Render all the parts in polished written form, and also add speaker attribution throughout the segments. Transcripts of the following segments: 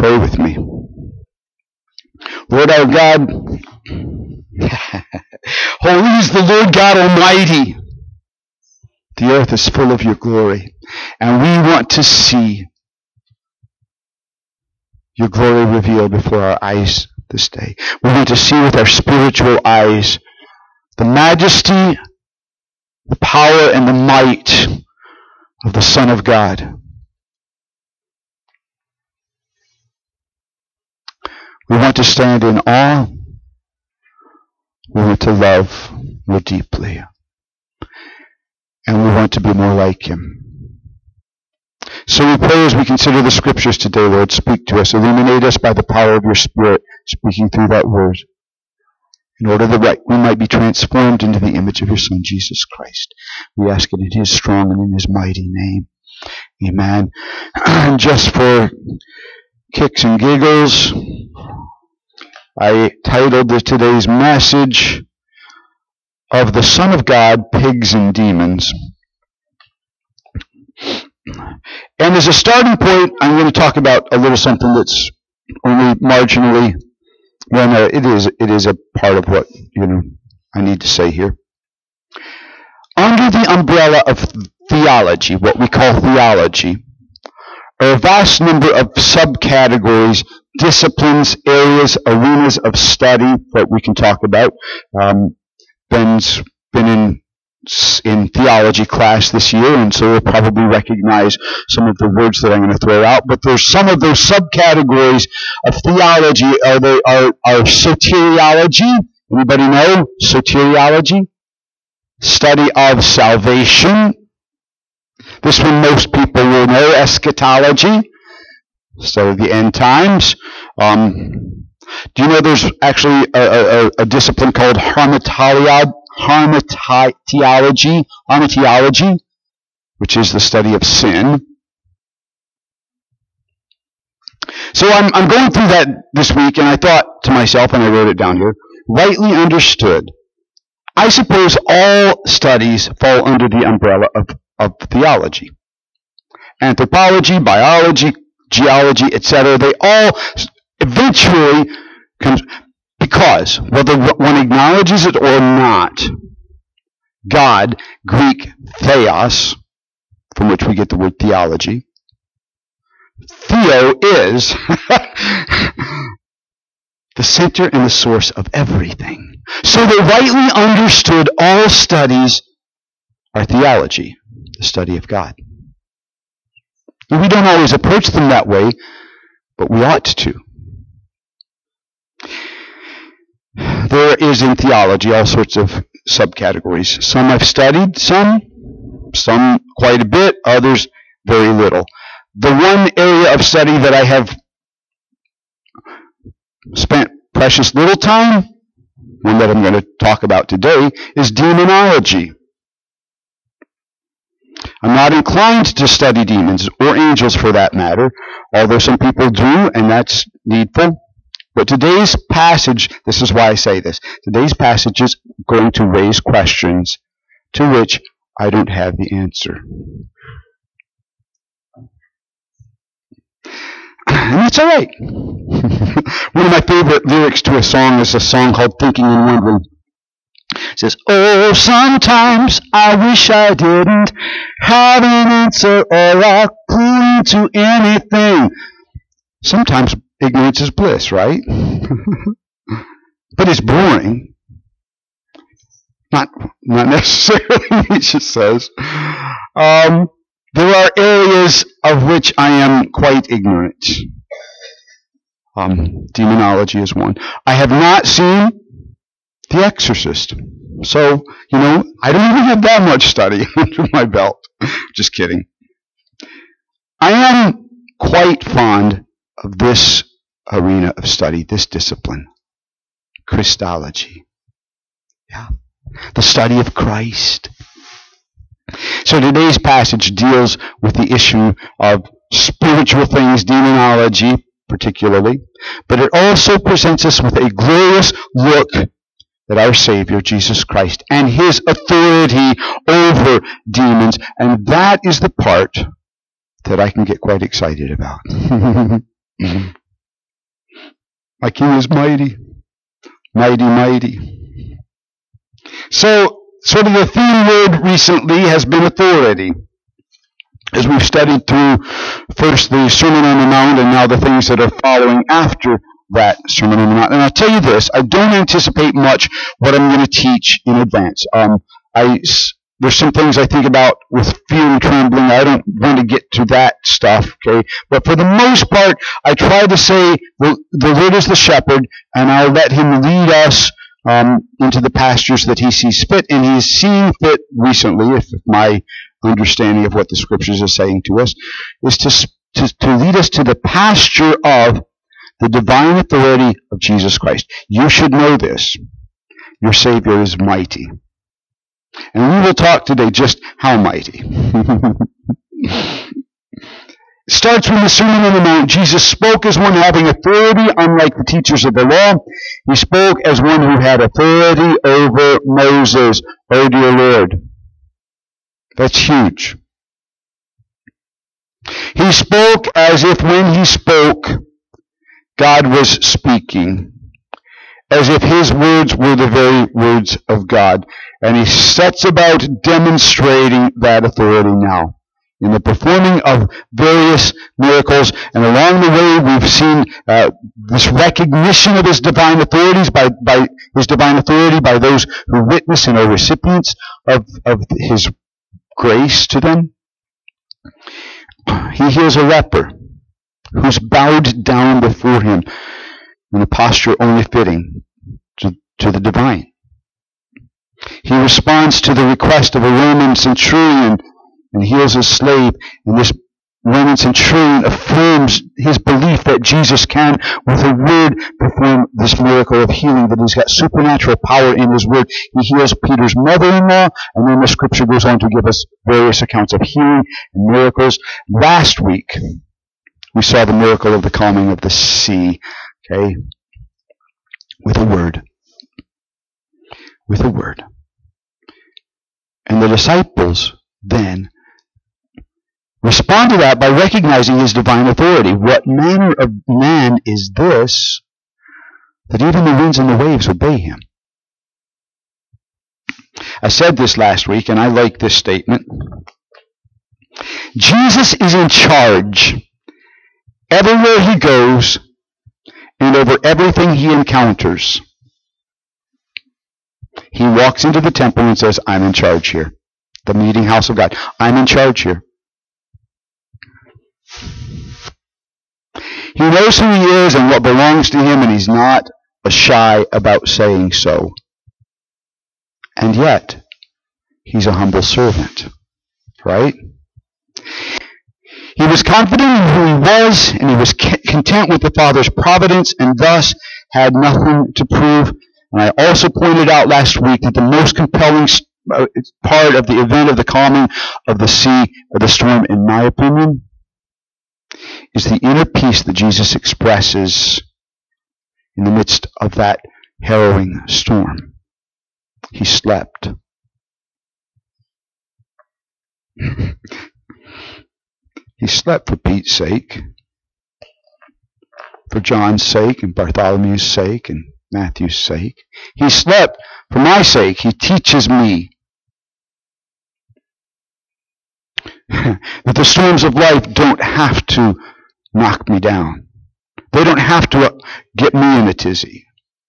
Speaker 1: Pray with me. Lord our God, holy is the Lord God Almighty. The earth is full of your glory, and we want to see your glory revealed before our eyes this day. We want to see with our spiritual eyes the majesty, the power, and the might of the Son of God. We want to stand in awe. We want to love more deeply. And we want to be more like him. So we pray as we consider the scriptures today, Lord, speak to us. Illuminate us by the power of your Spirit, speaking through that word, in order that we might be transformed into the image of your Son, Jesus Christ. We ask it in his strong and in his mighty name. Amen. And just for kicks and giggles, I titled today's message, Of the Son of God, Pigs and Demons. And as a starting point, I'm going to talk about a little something that's only marginally, well, no, it is a part of what, I need to say here. Under the umbrella of theology, what we call theology, are a vast number of subcategories, disciplines, areas, arenas of study that we can talk about. Ben's been in theology class this year, and so we'll probably recognize some of the words that I'm going to throw out. But there's some of those subcategories of theology are soteriology. Anybody know soteriology? Study of salvation. This one most people will know. Eschatology. Study of the end times. Do you know there's actually a discipline called hamartiology, which is the study of sin. So I'm going through that this week, and I thought to myself, and I wrote it down here, rightly understood, I suppose all studies fall under the umbrella of theology. Anthropology, biology, geology, etc., they all eventually come, because whether one acknowledges it or not, God, Greek theos, from which we get the word theology, theo is the center and the source of everything. So that rightly understood, all studies are theology, the study of God. And we don't always approach them that way, but we ought to. There is in theology all sorts of subcategories. Some I've studied, some quite a bit, others very little. The one area of study that I have spent precious little time, one that I'm going to talk about today, is demonology. I'm not inclined to study demons, or angels for that matter, although some people do, and that's needful. But today's passage, this is why I say this, today's passage is going to raise questions to which I don't have the answer. And that's all right. One of my favorite lyrics to a song is a song called Thinking and Wondering. It says, oh, sometimes I wish I didn't have an answer or a clue to anything. Sometimes ignorance is bliss, right? But it's boring. Not necessarily, Nietzsche says. There are areas of which I am quite ignorant. Demonology is one. I have not seen The Exorcist. So, I don't even have that much study under my belt. Just kidding. I am quite fond of this arena of study, this discipline. Christology. Yeah. The study of Christ. So today's passage deals with the issue of spiritual things, demonology particularly, but it also presents us with a glorious look at our Savior, Jesus Christ, and his authority over demons, and that is the part that I can get quite excited about. My King is mighty, mighty, mighty. So, sort of the theme word recently has been authority. As we've studied through first the Sermon on the Mount and now the things that are following after that Sermon on the Mount. And I'll tell you this, I don't anticipate much what I'm going to teach in advance. There's some things I think about with fear and trembling. I don't want to get to that stuff, okay? But for the most part, I try to say the Lord is the shepherd, and I'll let him lead us into the pastures that he sees fit. And he is seeing fit recently, if my understanding of what the Scriptures is saying to us, is to lead us to the pasture of the divine authority of Jesus Christ. You should know this. Your Savior is mighty. And we will talk today just how mighty. It starts with the Sermon on the Mount. Jesus spoke as one having authority, unlike the teachers of the law. He spoke as one who had authority over Moses. Oh, dear Lord. That's huge. He spoke as if when he spoke, God was speaking, as if his words were the very words of God. And he sets about demonstrating that authority now in the performing of various miracles. And along the way, we've seen this recognition of his divine authorities by his divine authority by those who witness and are recipients of his grace to them. He heals a leper who's bowed down before him in a posture only fitting to the divine. He responds to the request of a Roman centurion and heals a slave, and this Roman centurion affirms his belief that Jesus can, with a word, perform this miracle of healing, that he's got supernatural power in his word. He heals Peter's mother-in-law, and then the Scripture goes on to give us various accounts of healing and miracles. Last week, we saw the miracle of the calming of the sea, okay, with a word. With a word. And the disciples then respond to that by recognizing his divine authority. What manner of man is this, that even the winds and the waves obey him? I said this last week, and I like this statement. Jesus is in charge everywhere he goes and over everything he encounters. He walks into the temple and says, I'm in charge here. The meeting house of God. I'm in charge here. He knows who he is and what belongs to him, and he's not shy about saying so. And yet, he's a humble servant, right? He was confident in who he was, and he was content with the Father's providence, and thus had nothing to prove. And I also pointed out last week that the most compelling part of the event of the calming of the sea, or the storm, in my opinion, is the inner peace that Jesus expresses in the midst of that harrowing storm. He slept. He slept for Pete's sake, for John's sake, and Bartholomew's sake, and Matthew's sake. He slept for my sake. He teaches me that the storms of life don't have to knock me down. They don't have to get me in a tizzy.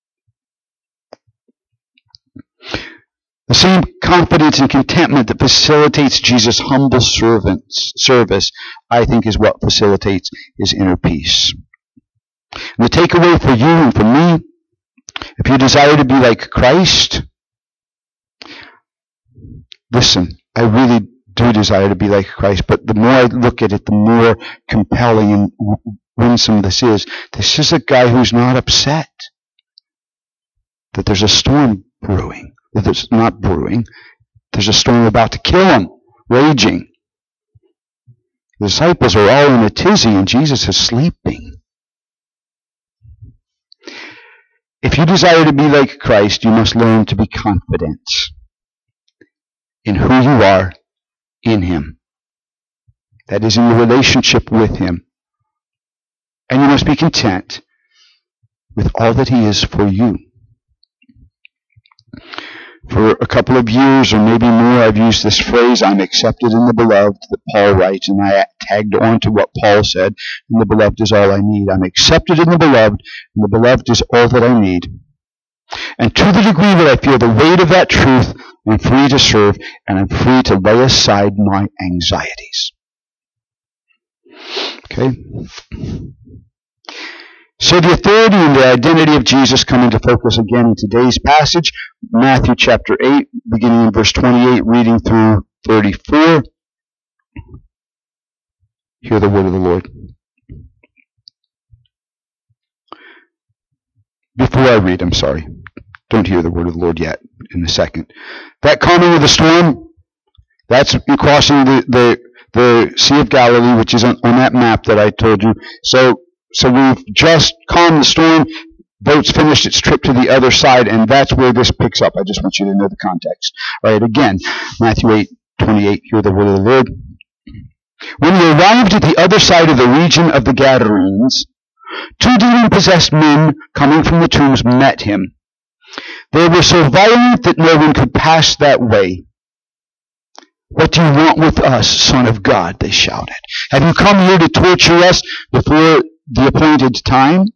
Speaker 1: The same confidence and contentment that facilitates Jesus' humble service, I think, is what facilitates his inner peace. And the takeaway for you and for me, if you desire to be like Christ, listen, I really do desire to be like Christ, but the more I look at it, the more compelling and winsome this is. This is a guy who's not upset that there's a storm brewing. That it's not brewing. There's a storm about to kill him, raging. The disciples are all in a tizzy, and Jesus is sleeping. If you desire to be like Christ, you must learn to be confident in who you are in him. That is, in your relationship with him. And you must be content with all that he is for you. For a couple of years or maybe more, I've used this phrase, I'm accepted in the beloved, that Paul writes, and I tagged on to what Paul said, and the beloved is all I need. I'm accepted in the beloved, and the beloved is all that I need. And to the degree that I feel the weight of that truth, I'm free to serve, and I'm free to lay aside my anxieties. Okay? So the authority and the identity of Jesus come into focus again in today's passage, Matthew chapter 8, beginning in verse 28, reading through 34. Hear the word of the Lord. Before I read, I'm sorry. Don't hear the word of the Lord yet, in a second. That calming of the storm, that's crossing the Sea of Galilee, which is on that map that I told you. So we've just calmed the storm. Boat's finished its trip to the other side, and that's where this picks up. I just want you to know the context. All right, again, Matthew 8:28, hear the word of the Lord. When he arrived at the other side of the region of the Gadarenes, 2 demon-possessed men coming from the tombs met him. They were so violent that no one could pass that way. What do you want with us, Son of God? They shouted. Have you come here to torture us before the appointed time?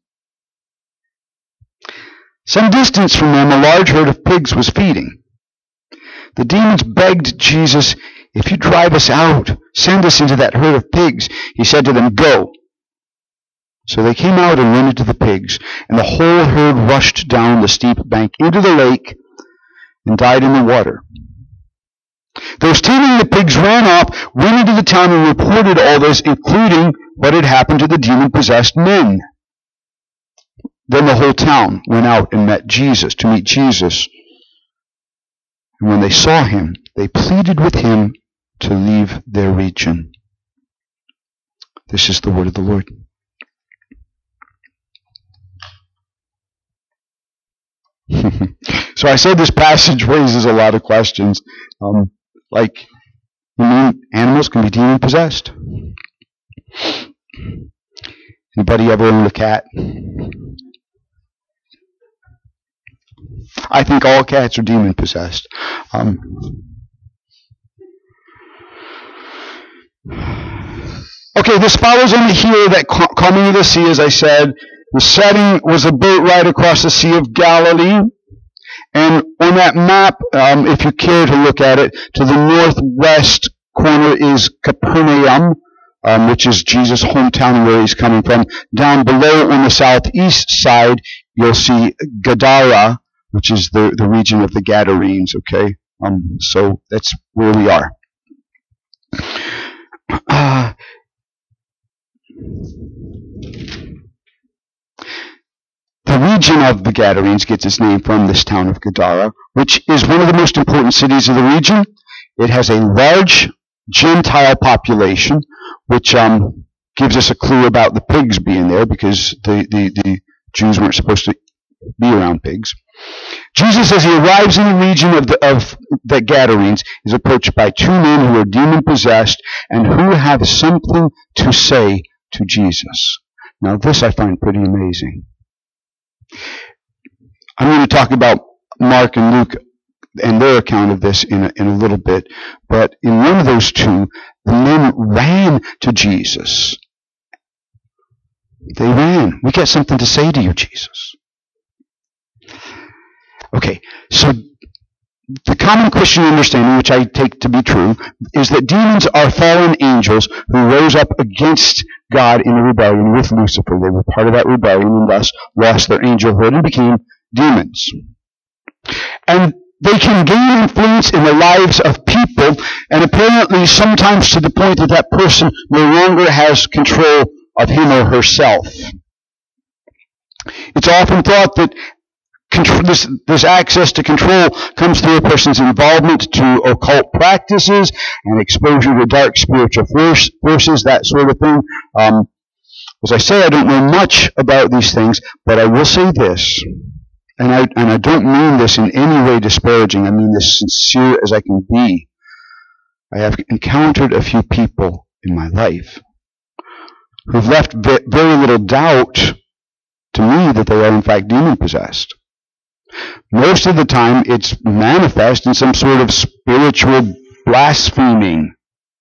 Speaker 1: Some distance from them, a large herd of pigs was feeding. The demons begged Jesus, if you drive us out, send us into that herd of pigs. He said to them, go. So they came out and went into the pigs, and the whole herd rushed down the steep bank into the lake and died in the water. Those tending the pigs ran off, went into the town, and reported all this, including what had happened to the demon-possessed men. Then the whole town went out and met Jesus, to meet Jesus. And when they saw him, they pleaded with him to leave their region. This is the word of the Lord. So I said this passage raises a lot of questions. Like, you mean animals can be demon-possessed? Anybody ever own a cat? I think all cats are demon-possessed. Okay, this follows on here that calming of the sea, as I said. The setting was a boat ride across the Sea of Galilee. And on that map, if you care to look at it, to the northwest corner is Capernaum, which is Jesus' hometown where he's coming from. Down below on the southeast side, you'll see Gadara, which is the region of the Gadarenes, okay? So that's where we are. The region of the Gadarenes gets its name from this town of Gadara, which is one of the most important cities of the region. It has a large Gentile population, which gives us a clue about the pigs being there, because the Jews weren't supposed to be around pigs. Jesus, as he arrives in the region of the Gadarenes, is approached by 2 men who are demon-possessed and who have something to say to Jesus. Now, this I find pretty amazing. I'm going to talk about Mark and Luke and their account of this in a little bit, but in one of those 2, the men ran to Jesus. They ran. We got something to say to you, Jesus. Okay, so the common Christian understanding, which I take to be true, is that demons are fallen angels who rose up against God in a rebellion with Lucifer. They were part of that rebellion and thus lost their angelhood and became demons. And they can gain influence in the lives of people, and apparently sometimes to the point that that person no longer has control of him or herself. It's often thought that this access to control comes through a person's involvement to occult practices and exposure to dark spiritual forces, that sort of thing. As I say, I don't know much about these things, but I will say this, and I don't mean this in any way disparaging. I mean this sincere as I can be. I have encountered a few people in my life who've left very little doubt to me that they are in fact demon-possessed. Most of the time, it's manifest in some sort of spiritual blaspheming.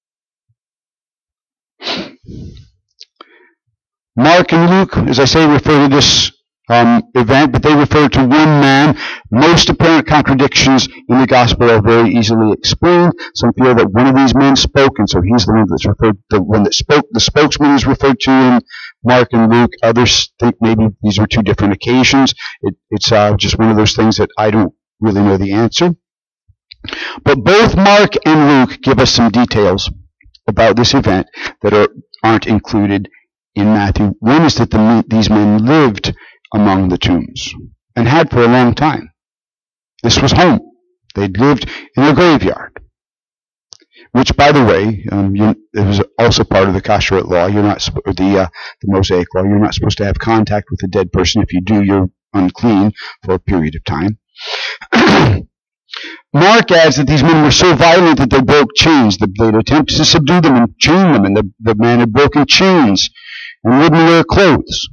Speaker 1: Mark and Luke, as I say, refer to this event, but they refer to one man. Most apparent contradictions in the gospel are very easily explained. Some feel that one of these men spoke, and so he's the one that's referred. The one that spoke, the spokesman is referred to in Mark and Luke. Others think maybe these were two different occasions. It's just one of those things that I don't really know the answer. But both Mark and Luke give us some details about this event that aren't included in Matthew. One is that these men lived among the tombs and had for a long time. This was home. They'd lived in a graveyard, which, by the way, it was also part of the Kashrut law. You're not the Mosaic law. You're not supposed to have contact with a dead person. If you do, you're unclean for a period of time. Mark adds that these men were so violent that they broke chains. They'd attempt to subdue them and chain them, and the man had broken chains and wouldn't wear clothes.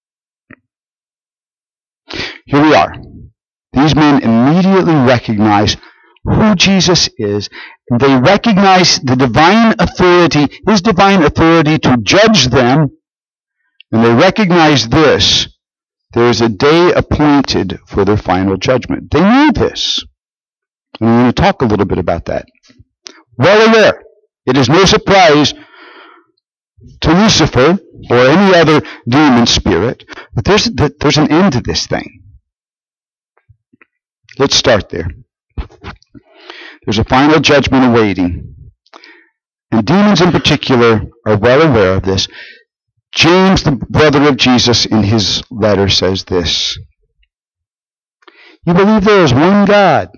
Speaker 1: Here we are. These men immediately recognize who Jesus is, and they recognize the divine authority, his divine authority to judge them, and they recognize this. There is a day appointed for their final judgment. They knew this. And we're going to talk a little bit about that. Well aware. It is no surprise to Lucifer or any other demon spirit that there's an end to this thing. Let's start there. There's a final judgment awaiting. And demons in particular are well aware of this. James, the brother of Jesus, in his letter says this. You believe there is one God.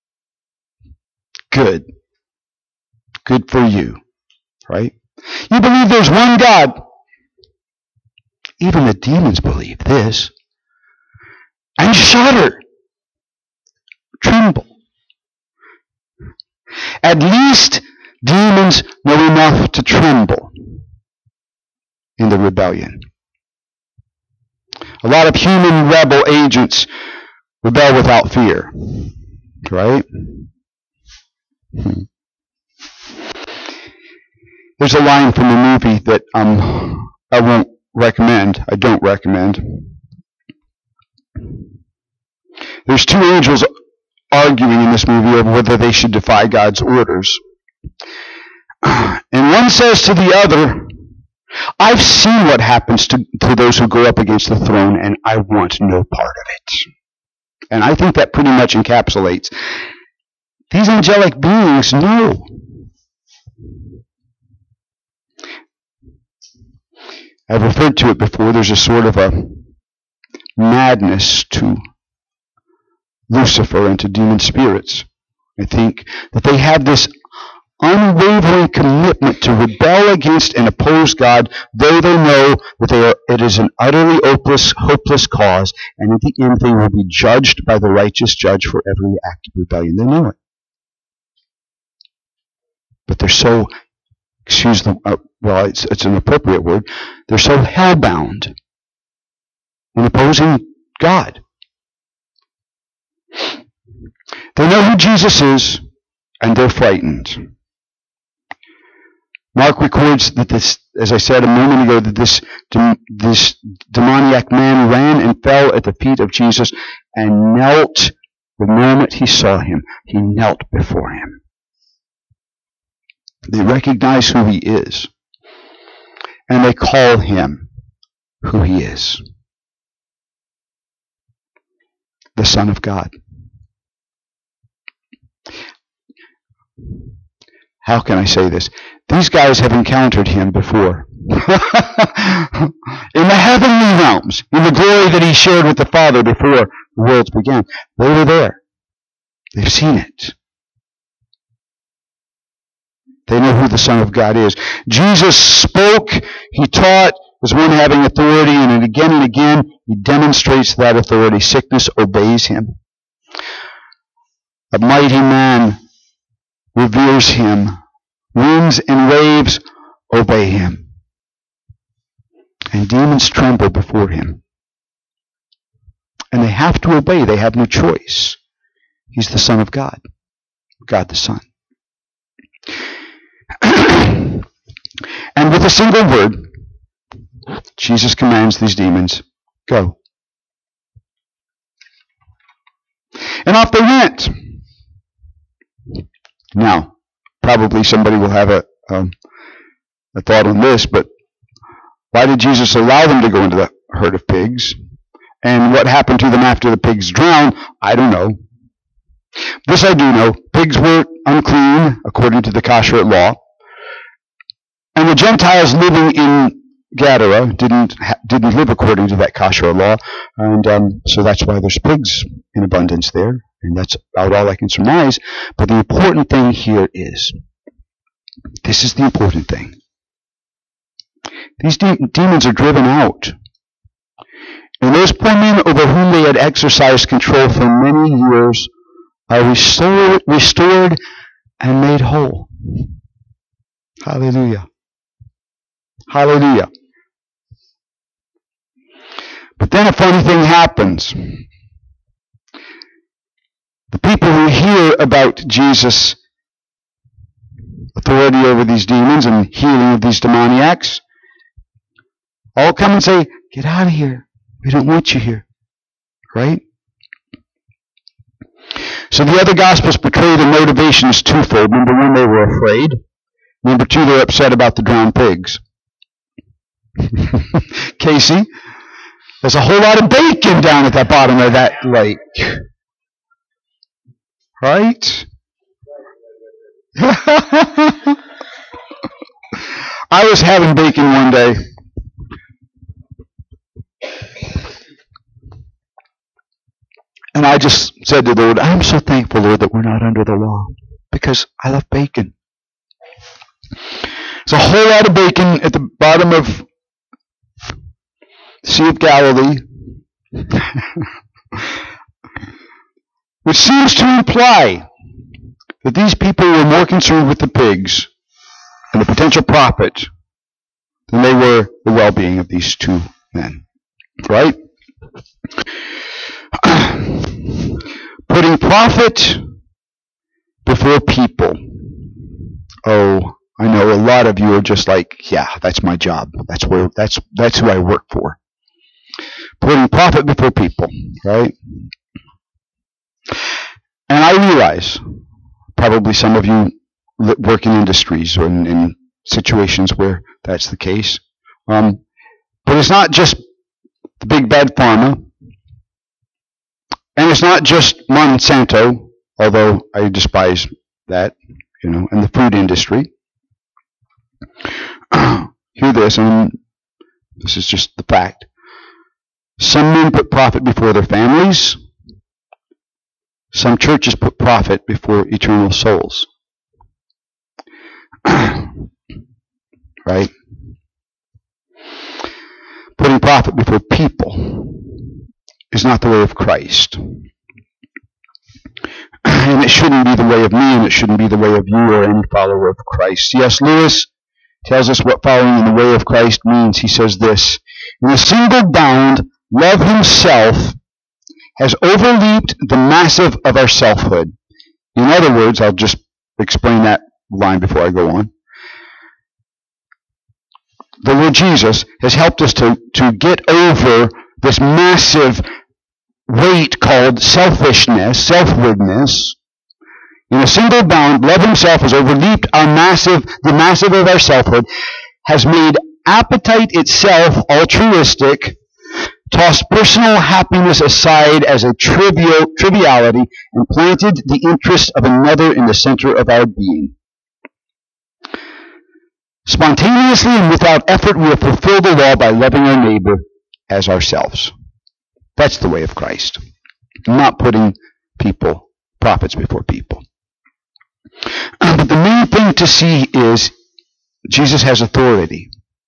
Speaker 1: Good. Good for you. Right? You believe there's one God. Even the demons believe this. And shudder. Tremble. At least demons know enough to tremble in the rebellion. A lot of human rebel agents rebel without fear. Right? There's a line from the movie that I won't recommend. I don't recommend. There's two angels arguing in this movie over whether they should defy God's orders. And one says to the other, I've seen what happens to those who go up against the throne, and I want no part of it. And I think that pretty much encapsulates. These angelic beings know. I've referred to it before. There's a sort of a madness to Lucifer and to demon spirits. I think that they have this unwavering commitment to rebel against and oppose God, though they know that it is an utterly hopeless cause, and at the end they will be judged by the righteous judge for every act of rebellion. They know it. But they're so, it's an appropriate word, they're so hell-bound in opposing God. They know who Jesus is, and they're frightened. Mark records that this, as I said a moment ago, that this demoniac man ran and fell at the feet of Jesus and knelt the moment he saw him. He knelt before him. They recognize who he is, and they call him who he is. The Son of God. How can I say this? These guys have encountered him before. In the heavenly realms, in the glory that he shared with the Father before the worlds began. They were there. They've seen it. They know who the Son of God is. Jesus spoke, he taught, was one having authority, and again he demonstrates that authority. Sickness obeys him. A mighty man reveres him. Winds and waves obey him. And demons tremble before him. have to obey. They have no choice. He's the Son of God. God the Son. And with a single word, Jesus commands these demons, go. And off they went. Now, probably somebody will have a thought on this, but why did Jesus allow them to go into the herd of pigs? And what happened to them after the pigs drowned? I don't know. This I do know. Pigs were unclean according to the kasher law. And the Gentiles living in Gadara didn't live according to that kasher law. And so that's why there's pigs in abundance there. And that's about all I can surmise. But the important thing here is, this is the important thing. These demons are driven out. And those poor men over whom they had exercised control for many years are restored and made whole. Hallelujah. Hallelujah. But then a funny thing happens. The people who hear about Jesus' authority over these demons and healing of these demoniacs all come and say, get out of here. We don't want you here. Right? So the other Gospels portray the motivation as twofold. Number one, they were afraid. Number two, they're upset about the drowned pigs. Casey, there's a whole lot of bacon down at the bottom of that lake. Right? I was having bacon one day. And I just said to the Lord, I'm so thankful, Lord, that we're not under the law. Because I love bacon. There's a whole lot of bacon at the bottom of the Sea of Galilee. Which seems to imply that these people were more concerned with the pigs and the potential profit than they were the well-being of these two men. Right? Putting profit before people. Oh, I know a lot of you are just like, yeah, that's my job. That's who I work for. Putting profit before people, right? And I realize, probably some of you work in industries or in situations where that's the case. But it's not just the big bad pharma. And it's not just Monsanto, although I despise that, and the food industry. Hear this, and this is just the fact. Some men put profit before their families. Some churches put profit before eternal souls. Right? Putting profit before people is not the way of Christ. And it shouldn't be the way of me, and it shouldn't be the way of you or any follower of Christ. C.S. Lewis tells us what following in the way of Christ means. He says this, in a single bound, love himself has overleaped the massive of our selfhood. In other words, I'll just explain that line before I go on. The Lord Jesus has helped us to get over this massive weight called selfishness, self-willedness. In a single bound, love himself has overleaped the massive of our selfhood, has made appetite itself altruistic, tossed personal happiness aside as a triviality, and planted the interest of another in the center of our being. Spontaneously and without effort, we have fulfilled the law by loving our neighbor as ourselves. That's the way of Christ. Not putting profits before people. But the main thing to see is Jesus has authority.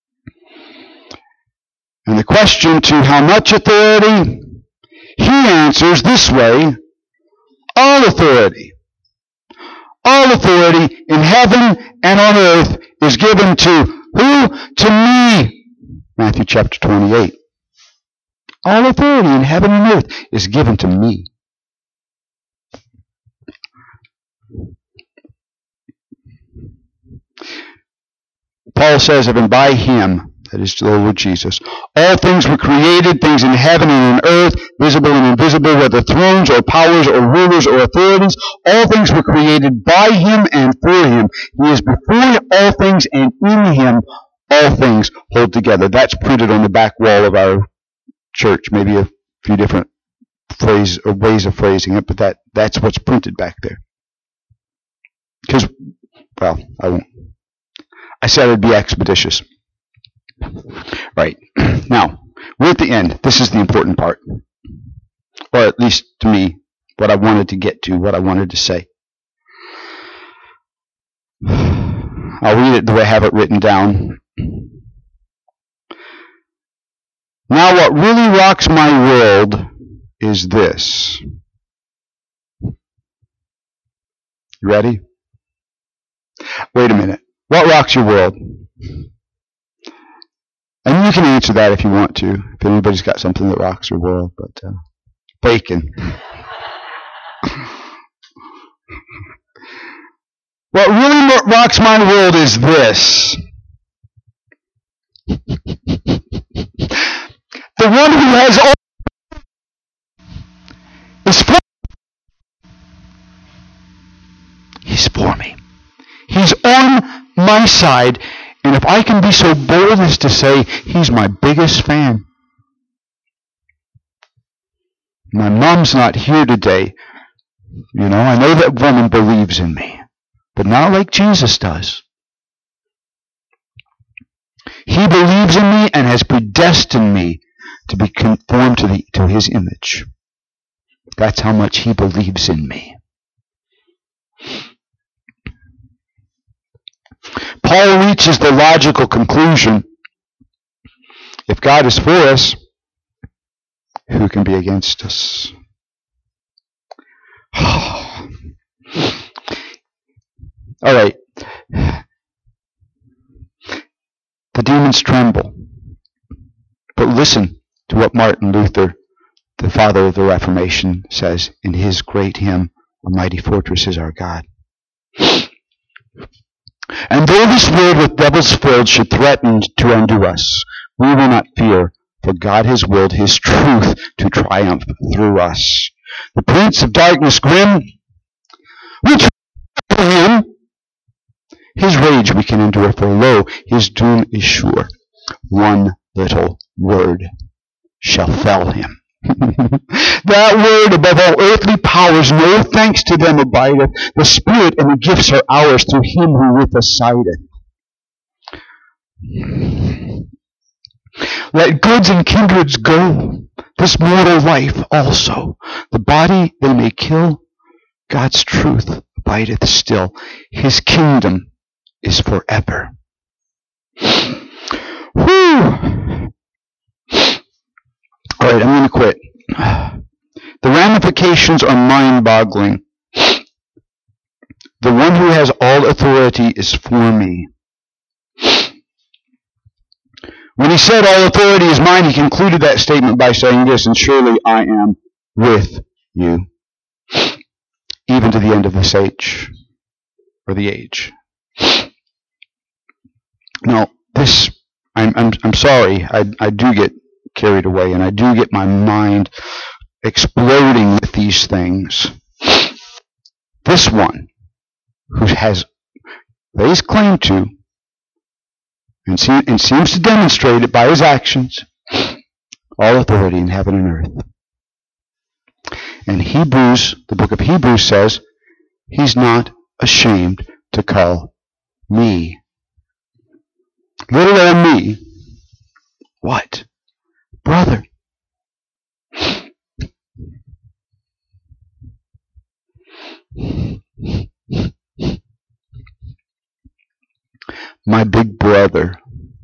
Speaker 1: And the question to how much authority, he answers this way, all authority. All authority in heaven and on earth is given to who? To me. Matthew chapter 28. All authority in heaven and earth is given to me. Paul says of him, by him, that is the Lord Jesus, all things were created, things in heaven and in earth, visible and invisible, whether thrones or powers or rulers or authorities. All things were created by him and for him. He is before all things, and in him all things hold together. That's printed on the back wall of our church. Maybe a few different phrases or ways of phrasing it, but that's what's printed back there. Because, well, I won't. I said it'd be expeditious. Right. Now, we're at the end. This is the important part. Or at least to me, what I wanted to get to, what I wanted to say. I'll read it the way I have it written down. Now, what really rocks my world is this. You ready? Wait a minute. What rocks your world? And you can answer that if you want to, if anybody's got something that rocks your world, but bacon. What really rocks my world is this. The one who has all is for me. He's for me. He's on my side, and if I can be so bold as to say he's my biggest fan. My mom's not here today. You know, I know that woman believes in me, but not like Jesus does. He believes in me and has predestined me to be conformed to his image. That's how much he believes in me. Paul reaches the logical conclusion, if God is for us, who can be against us? All right. The demons tremble. But listen to what Martin Luther, the father of the Reformation, says in his great hymn, "A Mighty Fortress is Our God." And though this world with devils filled should threaten to undo us, we will not fear, for God has willed his truth to triumph through us. The prince of darkness grim, we tremble for him. His rage we can endure, for lo, his doom is sure. One little word shall fell him. That word above all earthly powers, no thanks to them abideth. The Spirit and the gifts are ours through him who with us sideth. Let goods and kindreds go, this mortal life also. The body they may kill, God's truth abideth still. His kingdom is forever. Whew. All right, I'm going to quit. The ramifications are mind-boggling. The one who has all authority is for me. When he said all authority is mine, he concluded that statement by saying this, and surely I am with you, even to the end of this age, or the age. Now, this, I'm sorry, I do get carried away, and I do get my mind exploding with these things. This one, who has raised claim to, and seems to demonstrate it by his actions, all authority in heaven and earth. And Hebrews, the book of Hebrews says, he's not ashamed to call me. Little old me. What? Brother. My big brother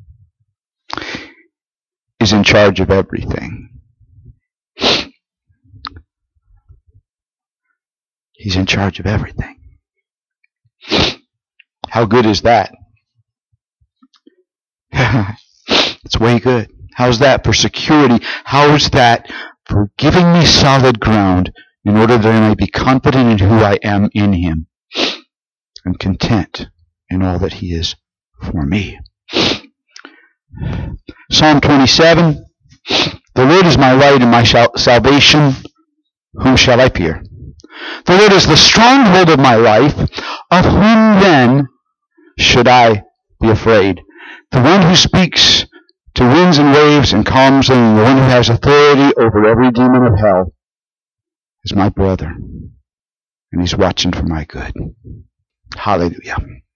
Speaker 1: is in charge of everything. He's in charge of everything. How good is that? It's way good. How's that for security? How's that for giving me solid ground in order that I may be confident in who I am in him and content in all that he is for me? Psalm 27, the Lord is my light and my salvation. Whom shall I fear? The Lord is the stronghold of my life. Of whom then should I be afraid? The one who speaks to winds and waves and calms them, the one who has authority over every demon of hell, is my brother, and he's watching for my good. Hallelujah.